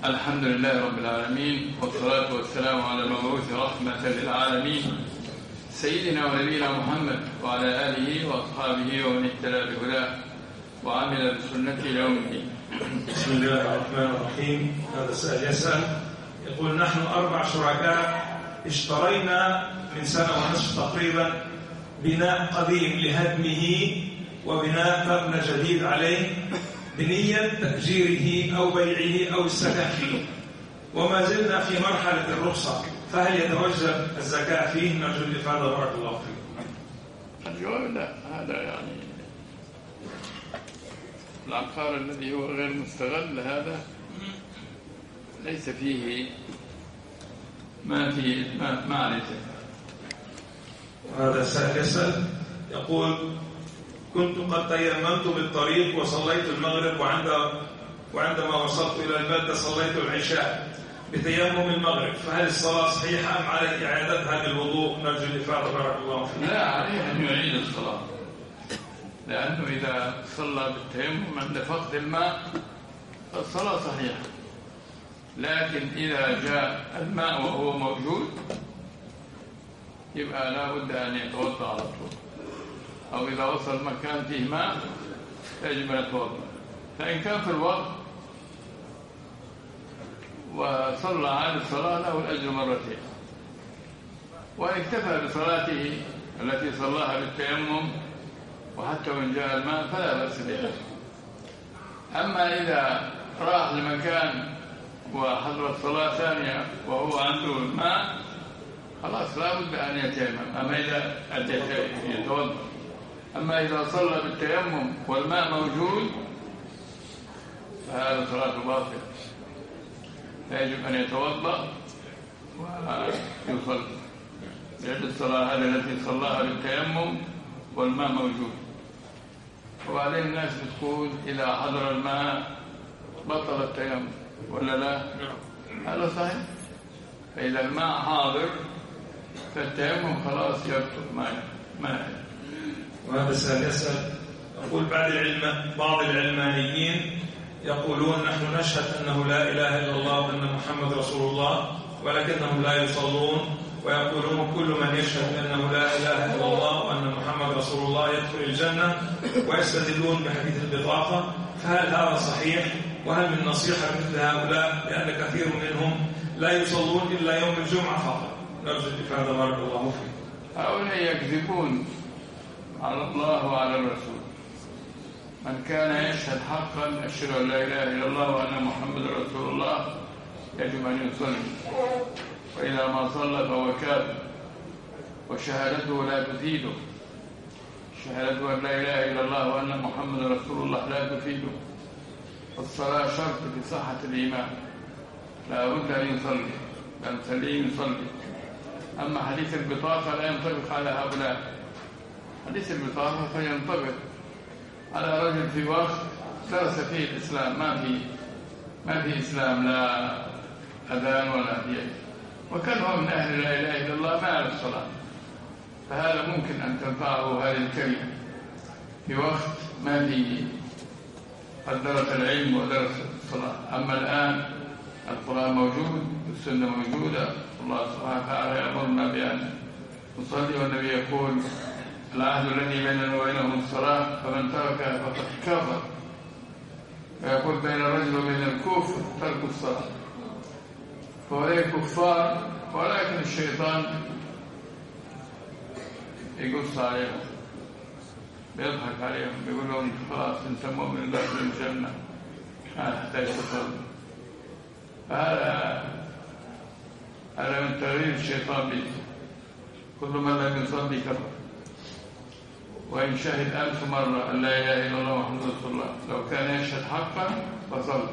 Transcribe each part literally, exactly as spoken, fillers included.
الحمد لله رب العالمين، والصلاة والسلام على المبعوث رحمة للعالمين سيدنا ونبينا محمد وعلى آله وأصحابه ومن اهتدى بهداه وعمل بسنته يوم الدين. بسم الله الرحمن الرحيم. هذا السائل يسأل يقول: نحن أربع شركاء اشترينا من سنة ونصف تقريبا بناء قديم لهدمه وبناء مبنى جديد عليه بنية تأجيره أو بيعه أو السكن فيه، وما زلنا في مرحلة الرخصة، فهل يتوجب الزكاة فيه؟ نرجو الإفادة بارك الله فيكم. الجواب لا. هذا يعني العقار الذي هو غير مستغل هذا ليس فيه ما فيه ما عليه. وهذا السائل يسأل يقول: كنت قد تيممت بالطريق وصليت المغرب، وعند وعندما وصلت إلى البلدة صليت العشاء بتيمم المغرب، فهل الصلاة صحيحة أم عليه إعادتها بالوضوء؟ نرجو الإفادة بارك الله فيك. لا، عليه أن يعيد الصلاة، لأنه إذا صلى بالتيمم عند فقد الماء فالصلاة صحيحة، لكن إذا جاء الماء وهو موجود يبقى لا بد أن يتوضأ على طول، أو إذا وصل مكان فيه ماء يجب أن يتوضأ. فإن كان في الوقت وصلى على الصلاة له الأجر مرتين، وإن اكتفى بصلاته التي صلاها بالتيمم وحتى وإن جاء الماء فلا بأس بها. أما إذا راح لمكان وحضر الصلاة ثانية وهو عنده الماء خلاص لا بد أن يتيمم، أما إذا يتوضأ. أما إذا صلى بالتيمم والماء موجود فهذا صلاة باطلة، فيجب أن يتوضأ ويصلي لأجل الصلاة هذه التي صلاها بالتيمم والماء موجود. وبعدين الناس بتقول إذا حضر الماء بطل التيمم ولا لا؟ هذا صحيح. فإذا الماء حاضر فالتيمم خلاص يبطل ما ما وهذا السائل يسأل يقول: بعض العلم بعض العلمانيين يقولون نحن نشهد أنه لا إله إلا الله وأن محمد رسول الله، ولكنهم لا يصلون، ويقولون كل من يشهد أنه لا إله إلا الله وأن محمد رسول الله يدخل الجنة، ويستدلون بحديث البطاقة. فهل هذا صحيح؟ وهل من نصيحة مثل هؤلاء؟ لأن كثير منهم لا يصلون إلا يوم الجمعة فقط. نرجو الإفادة بارك الله فيك. هؤلاء يكذبون على الله وعلى الرسول. من كان يشهد حقا أشهد أن لا إله إلا الله وأن محمد رسول الله يجب أن يصلي، وإذا ما صلى فهو كافر، وشهادته لا تفيده. شهادته أن لا إله إلا الله وأن محمد رسول الله لا تفيده. الصلاة شرط في صحة الإيمان، لا بد أن يصلي، لأن سليم يصلي. أما حديث البطاقة لا ينطبق على هؤلاء. حديث البطاقة فينطبق على رجل في وقت درس فيه الإسلام، ما في ما في إسلام، لا أذان ولا دين، وكان هو من أهل لا إله إلا الله ما يعرف الصلاة، فهذا ممكن أن تنفعه هذه الكلمة في وقت ما في قد درس العلم ودرس الصلاة. أما الآن القرآن موجود والسنة موجودة، الله سبحانه وتعالى يأمرنا بأن نصلي، والنبي يقول: العهد الذي بيننا وبينهم الصلاة فمن تركها فقد كفر. ويقول: بين الرجل وبين الكفر ترك الصلاة. فهؤلاء كفار، ولكن الشيطان يقص عليهم، بيضحك عليهم، بيقول لهم: خلاص انت مؤمن داخل الجنة ما تحتاج تصلي. فهذا هذا من تغيير الشيطان به. كل من لم يصلي كفر، وإن شهد ألف مرة أن لا إله إلا الله محمد رسول الله لو كان يشهد حقا فصلى،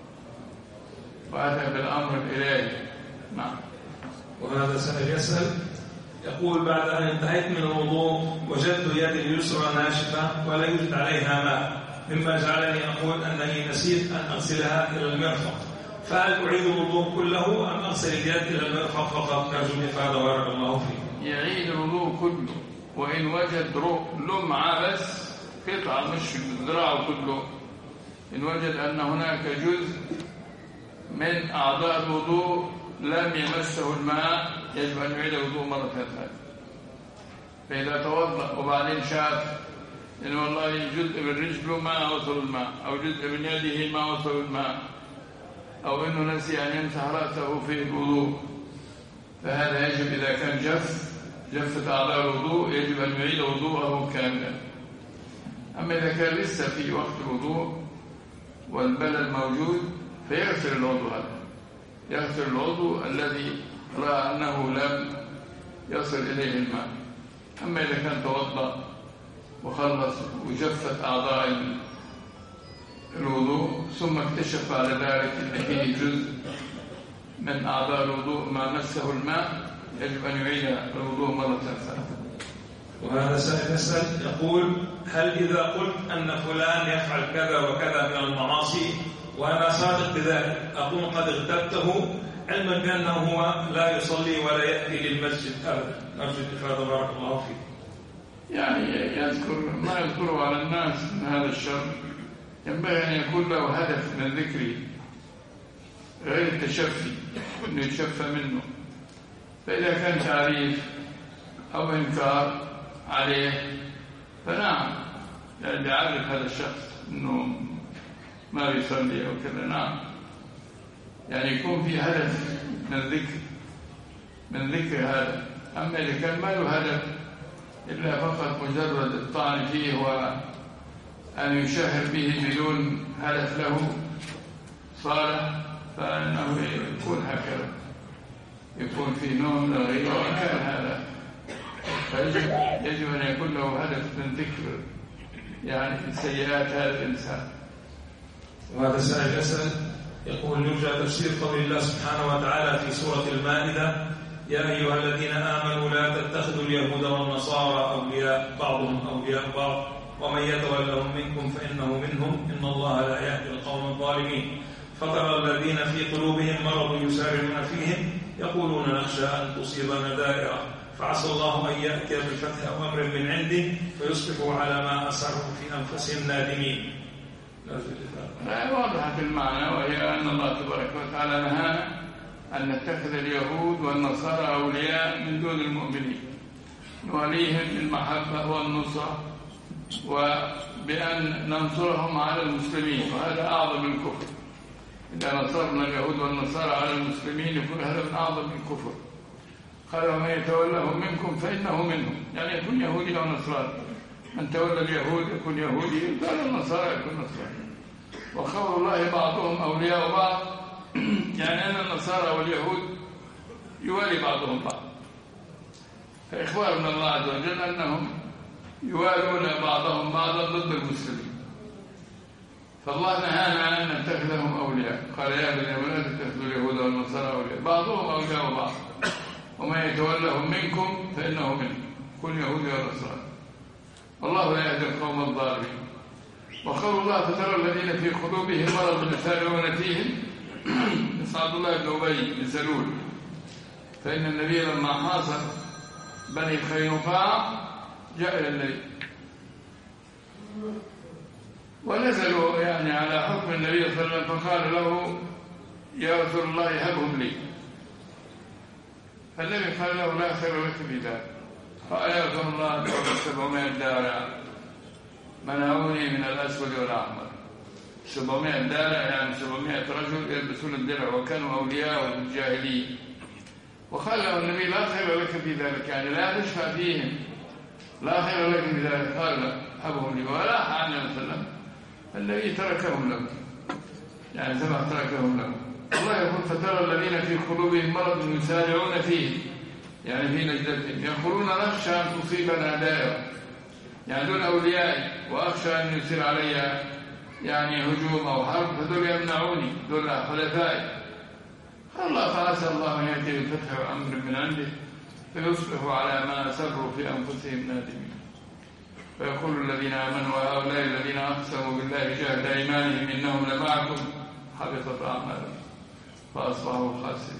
وأتى بالأمر الإلهي. نعم. وهذا سائل يسأل يقول: بعد أن انتهيت من الوضوء وجدت يدي اليسرى ناشفة ولا يوجد عليها ماء، مما جعلني أقول أنني نسيت أن أغسلها إلى المرفق، فهل أعيد الوضوء كله أم أغسل اليد إلى المرفق فقط؟ نرجو الإفادة بارك الله فيك. يعيد الوضوء كله، وإن وجد لمعة بس قطعة مش ذراعه كله، إن وجد أن هناك جزء من أعضاء الوضوء لم يمسه الماء يجب أن يعيد الوضوء مرة ثانية. فإذا توضأ وبعدين شاف إن والله جزء من رجله ما وصل الماء، أو جزء من يده ما وصل الماء، أو إنه نسي أن يمسح رأسه في الوضوء، فهذا يجب إذا كان جف جفت أعضاء الوضوء يجب أن يعيد وضوءه كاملا. أما إذا كان لسه في وقت الوضوء والبلل موجود فيغسل العضو هذا، يغسل العضو الذي رأى أنه لم يصل إليه الماء. أما إذا كان توضأ وخلص وجفت أعضاء الوضوء ثم اكتشف على ذلك أن فيه جزء من أعضاء الوضوء ما مسه الماء يجب أن يعيد الوضوء مرة ثالثة. وهذا سائل يسأل يقول: هل إذا قلت أن فلان يفعل كذا وكذا من المعاصي وأنا صادق بذلك أكون قد اغتبته علما بأنه هو لا يصلي ولا يأتي للمسجد أبدا؟ نرجو الإفادة بارك الله فيك. يعني يذكر ما يذكره على الناس من هذا الشر ينبغي أن يكون له هدف من ذكره غير التشفي، أنه يتشفى منه. فإذا كان تعريف أو إنكار عليه فنعم، يعني يعرف هذا الشخص أنه ما يصلي أو كذا، نعم، يعني يكون في هدف من ذكر من ذكر هذا. أما إذا كان ما له هدف إلا فقط مجرد الطعن فيه وأن يشهر به بدون هدف له صالح فإنه يكون هكذا، يكون في نوع من الغيرة. وإن كان هذا فيجب يجب أن يكون له هدف من ذكر يعني سيئات هذا الإنسان. وهذا سائل يسأل يقول: يرجى تفسير قول الله سبحانه وتعالى في سورة المائدة: يا أيها الذين آمنوا لا تتخذوا اليهود والنصارى أولياء بعضهم أولياء بعض ومن يتولهم منكم فإنه منهم إن الله لا يهدي القوم الظالمين. فترى الذين في قلوبهم مرض يسارعون فيهم يقولون نخشى أن تصيبنا دائرة فعسى الله أن يأتي بفتح أو أمر من عنده فيصبحوا على ما أسروا في أنفسهم نادمين. واضحة المعنى، وهي أن الله تبارك وتعالى نهانا أن نتخذ اليهود والنصارى أولياء من دون المؤمنين، نوليهم بالمحبة والنصرة وبأن ننصرهم على المسلمين، وهذا أعظم الكفر. إذا نصرنا اليهود والنصارى على المسلمين يكون هذا من أعظم الكفر. قال: ومن يتولهم منكم فإنه منهم، يعني يكون يهودي أو نصراني. من تولى اليهود يكون يهودي، قال النصارى يكون نصراني. وقول الله بعضهم أولياء بعض يعني أن النصارى واليهود يوالي بعضهم بعض. فإخبار من الله عز وجل أنهم يوالون بعضهم بعضا ضد المسلمين. فالله نهانا أن نتخذهم أولياء، قال: يا بني آدم لا تتخذوا اليهود والنصارى أولياء بعضهم أولياء بعض ومن يتولهم منكم فإنه منهم، كن يهودي ونصراني، والله لا يهدي القوم الظالمين. وقول الله: فترى الذين في قلوبهم مرض يسارعون فيهم مثل عبد الله بن أبي بن سلول. فإن النبي لما حاصر بني قينقاع جاء إلى النبي ونزلوا يعني على حكم النبي صلى الله عليه وسلم، فقال له: يا رسول الله هبهم لي. فالنبي قال له: لا خير لك في ذلك. قال: يا رسول الله سبعمائة دارع منعوني من الأسود والأحمر. سبعمائة دارع يعني سبعمائة رجل يلبسون الدرع وكانوا أولياء الجاهلية. وقال له النبي: لا خير لك في ذلك، يعني لا تشفع فيهم، لا خير لك في ذلك. قال: لا هبهم لي. ولا عنه صلى الله عليه وسلم النبي تركهم له، يعني سمح تركهم له. الله يقول: فترى الذين في قلوبهم مرض يسارعون فيه، يعني في نجدتهم، يقولون نخشى أن تصيبنا دائرة، يعني دول أوليائي وأخشى أن يصير علي يعني هجوم أو حرب، فدول يمنعوني، دول خلفائي. قال الله: فعسى الله أن يأتي بفتح أمر من عنده فيصبحوا على ما أسروا في أنفسهم نادمين. فيقول الذين آمنوا وهؤلاء الذين أقسموا بالله جهد أيمانهم إنهم لمعكم حبطت أعمالهم فأصبحوا خاسرين.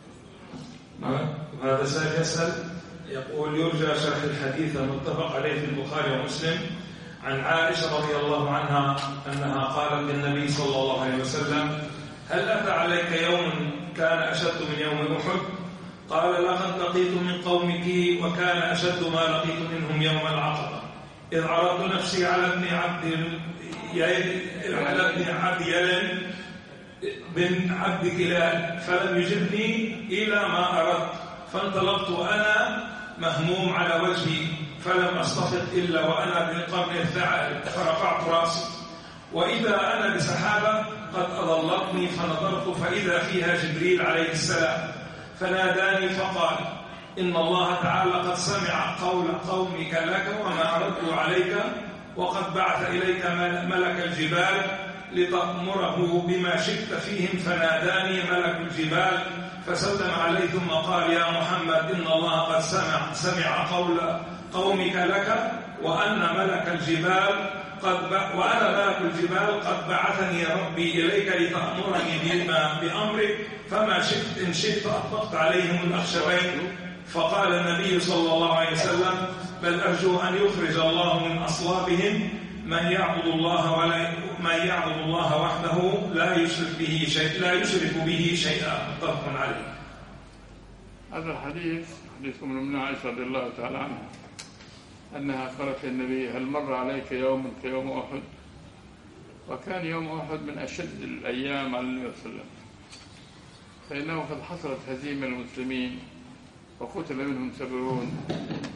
هذا سائل يسأل يقول: يرجى شرح الحديث المتفق عليه في البخاري ومسلم عن عائشة رضي الله عنها أنها قالت للنبي صلى الله عليه وسلم: هل أتى عليك يوم كان أشد من يوم أحد؟ قال لقد لقيت من قومك وكان أشد ما لقيت منهم يوم العقبة، إذ عرضت نفسي على ابن عبد على ابن عبد يلن بن عبد كلال فلم يجبني إلى ما أردت، فانطلقت وأنا مهموم على وجهي، فلم أستفق إلا وأنا بالقرن الثعالب، فرفعت رأسي وإذا أنا بسحابة قد أضلتني، فنظرت فإذا فيها جبريل عليه السلام، فناداني فقال: إن الله تعالى قد سمع قول قومك لك وما ردوا عليك، وقد بعث إليك ملك الجبال لتأمره بما شئت فيهم. فناداني ملك الجبال فسلم عليه ثم قال: يا محمد، إن الله قد سمع سمع قول قومك لك، وأن ملك الجبال قد ب... وأنا ملك الجبال قد بعثني ربي إليك لتأمرني بما بأمرك، فما شئت إن شئت أطبقت عليهم الأخشبين. فقال النبي صلى الله عليه وسلم: بل أرجو أن يخرج الله من أصلابهم من يعبد الله ولا من يعبد الله وحده لا يشرك به شيء لا يشرك به شيئا. متفق عليه. هذا الحديث حديث أم المؤمنين عائشة رضي الله تعالى عنها أنها قالت للنبي: هل مر عليك يوم كيوم أحد؟ وكان يوم أحد من أشد الأيام على النبي صلى الله عليه وسلم، فإنه قد حصلت هزيمة المسلمين وقتل منهم سبعون،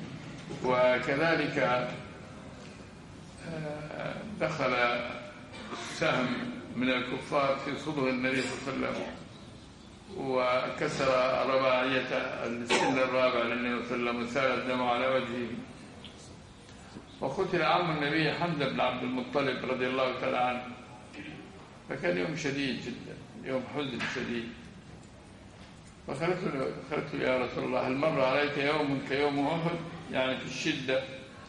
وكذلك دخل سهم من الكفار في صدغ النبي صلى الله عليه وسلم وكسر رباعية السن الرابع للنبي صلى الله عليه وسلم وسال الدم على وجهه، وقتل عم النبي حمزة بن عبد المطلب رضي الله تعالى عنه. فكان يوم شديد جدا، يوم حزن شديد. فقالت له: يا رسول الله، هل مر عليك يوم كيوم أحد؟ يعني في الشدة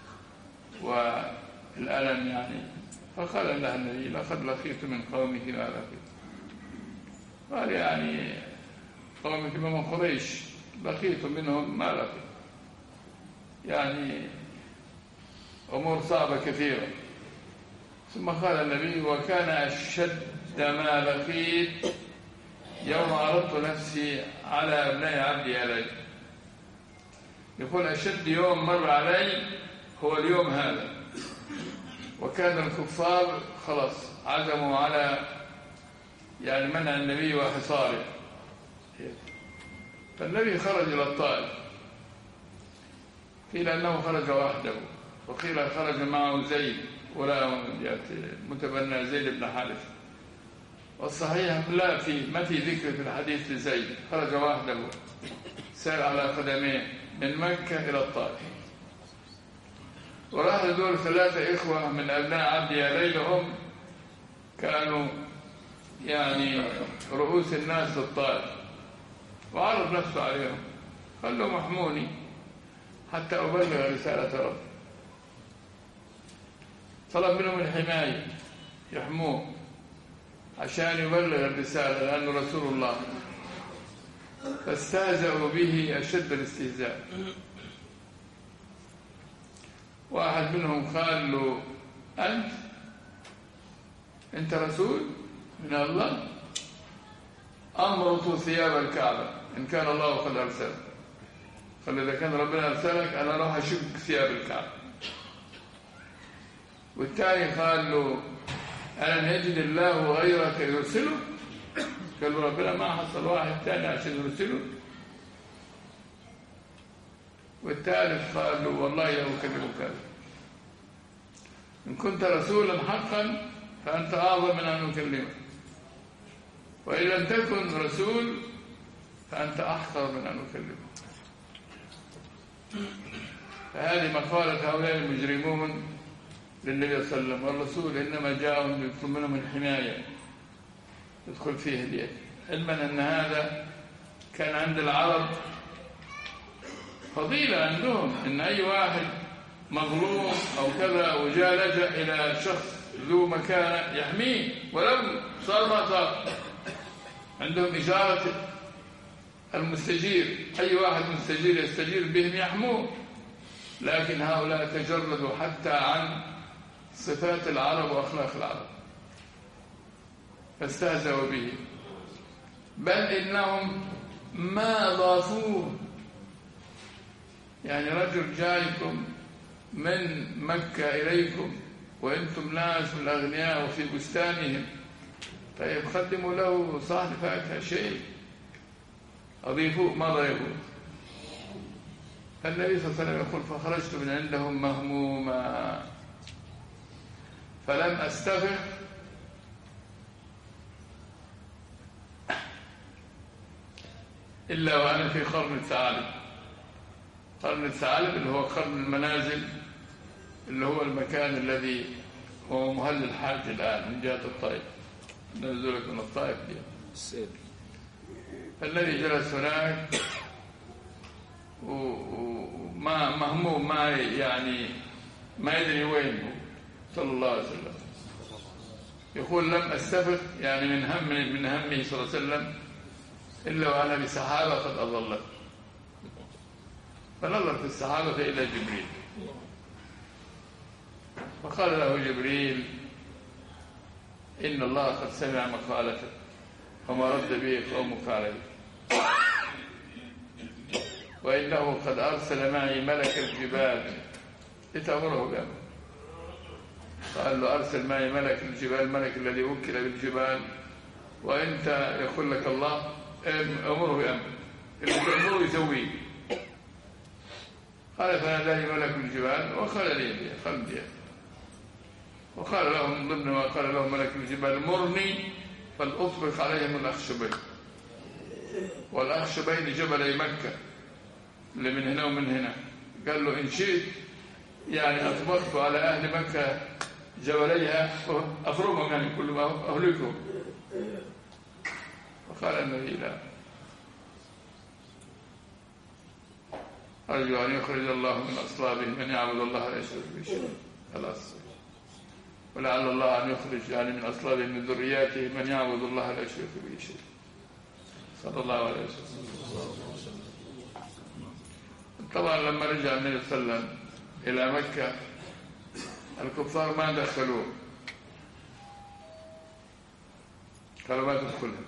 والألم يعني. فقال لها النبي: لقد لقيت من قومك ما لقيت. قال: يعني قومك من قريش لقيت منهم ما لقيت، يعني أمور صعبة كثيرة. ثم قال النبي: وكان أشد ما لقيت يوم عرضت نفسي على ابناء عبدي علي. يقول: أشد يوم مر علي هو اليوم هذا. وكان الكفار خلاص عزموا على يعني منع النبي وحصاره، فالنبي خرج إلى الطائف. قيل أنه خرج وحده، وقيل خرج معه زيد ولا متبنى زيد بن حارثة. والصحيح لا في ما في ذكر في الحديث لزيد، خرج وحده سار على قدميه من مكة إلى الطائف. وراح دول ثلاثة إخوة من أبناء عبد ياليل، هم كانوا يعني رؤوس الناس في الطائف، وعرض نفسه عليهم، قال لهم: احموني حتى أبلغ رسالة ربي. طلب منهم الحماية يحموه عشان يبلغ الرسالة لأنه رسول الله. فاستهزأوا به أشد الاستهزاء. واحد منهم قال له: أنت أنت رسول من الله؟ أمرت ثياب الكعبة إن كان الله قد أرسلك. قال: إذا كان ربنا أرسلك أنا راح أشق ثياب الكعبة. والثاني قال له: ألم يجد الله غيرك يرسله؟ قال له: ربنا ما حصل واحد ثاني عشان يرسله. والثالث قال له: والله لا أكذبك، إن كنت رسولا حقا فأنت أعظم من أن أكلمك، وإن لم تكن رسول فأنت أحقر من أن أكلمك. فهذه مقالة هؤلاء المجرمون للنبي صلى الله عليه وسلم. والرسول إنما جاءهم يطلب منهم الحماية يدخل فيه اليد، علما أن هذا كان عند العرب فضيلة عندهم، إن أي واحد مظلوم أو كذا وجاء لجأ إلى شخص ذو مكانة يحميه ولو صار ما صار. عندهم إشارة المستجير، أي واحد مستجير يستجير بهم يحموه. لكن هؤلاء تجردوا حتى عن صفات العرب وأخلاق العرب، فاستهزأوا به بل إنهم ما ضافوه. يعني رجل جايكم من مكة إليكم وأنتم ناس الأغنياء وفي بستانهم، طيب قدموا له صحن فاكهة شيء، أضيفوه ما ضيفوه. فالنبي صلى الله عليه وسلم يقول فخرجت من عندهم مهموما فلم أستفق إلا وأنا في قرن الثعالب. قرن الثعالب اللي هو قرن المنازل، اللي هو المكان الذي هو مهل الحاج الآن من جهة الطائف، نزلك من الطائف دي. فالذي جلس هناك وما مهموم، ما يعني ما يدري وين هو صلى الله عليه وسلم. يقول لم أستفق يعني من هم من همه صلى الله عليه وسلم إلا وأنا بسحابة قد أظلت. فنظر في السحابة إلى جبريل فقال له جبريل إن الله قد سمع مقالتك وما رد به قومك عليك، وإنه قد أرسل معي ملك الجبال لتأمره بأمره. قال له أرسل معي ملك الجبال، الملك الذي وكل بالجبال، وأنت يقول لك الله أمره بأمره، اللي تأمره يسويه. قال فناداني ملك الجبال وقال لي قلبي، وقال له من ضمن ما قال له ملك الجبال مرني فلأطبق عليهم الأخشبين. والأخشبين جبلي مكة اللي من هنا ومن هنا. قال له إن شئت يعني أطبقت على أهل مكة جبليها أفرمهم، يعني كل ما أهلكهم. وقال النبي لا، أرجو أن يخرج الله من أصلابهم من يعبد الله لا يشرك به شيئا. خلاص، ولعل الله أن يخرج يعني من أصلابهم من ذرياتهم من يعبد الله لا يشرك به شيئا. صلى الله عليه وسلم. طبعا لما رجع النبي صلى الله عليه وسلم إلى مكة الكفار ما دخلوه، قالوا ما تدخلها.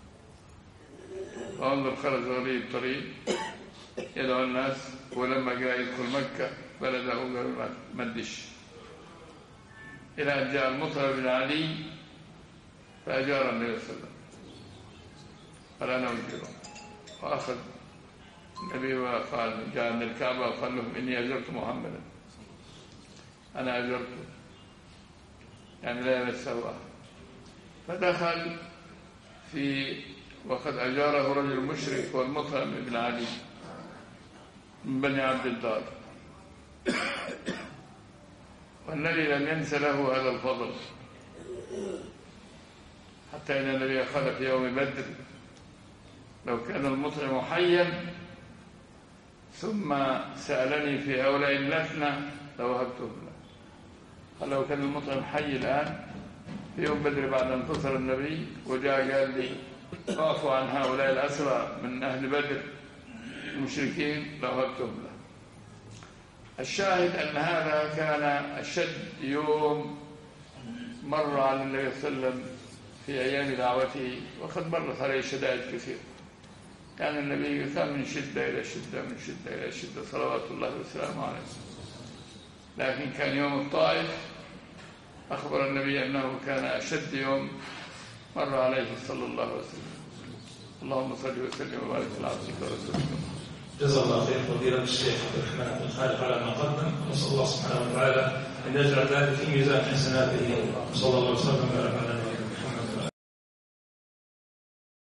وانظر خرج غريب طريق يدعو الناس، ولما جاء يدخل مكة بلده قالوا ما تدش، إلى أن جاء المطهر بن علي فأجار النبي صلى الله عليه وسلم، قال أنا أجيره. وأخذ النبي وقال جاء من الكعبة وقال لهم إني أجرت محمدا، أنا أجرته يعني لا يمسه. فدخل في وقد أجاره رجل مشرك والمطهر بن علي من بني عبد الدار، والنبي لم ينس له هذا الفضل، حتى إن النبي قال في يوم بدر لو كان المطعم حيا ثم سألني في هؤلاء اللثنى لوهبته له. قال لو كان المطعم حي الآن في يوم بدر بعد أن انتصر النبي وجاء قال لي اعفوا عن هؤلاء الأسرى من أهل بدر المشركين لوهبتهم له. الشاهد أن هذا كان أشد يوم مر على النبي صلى الله عليه وسلم في أيام دعوته، وقد مرت عليه شدائد كثيرة. كان النبي كان من شدة إلى شدة من شدة إلى شدة صلوات الله وسلامه عليه. لكن كان يوم الطائف أخبر النبي أنه كان أشد يوم مر عليه صلى الله عليه وسلم. اللهم صل وسلم وبارك على عبدك ورسولك. جزا الله خير فضيلة الشيخ عبد الرحمن بن خالد على ما قدم، ونسأل الله سبحانه وتعالى أن يجعل ذلك في ميزان حسناته. صلى الله عليه وسلم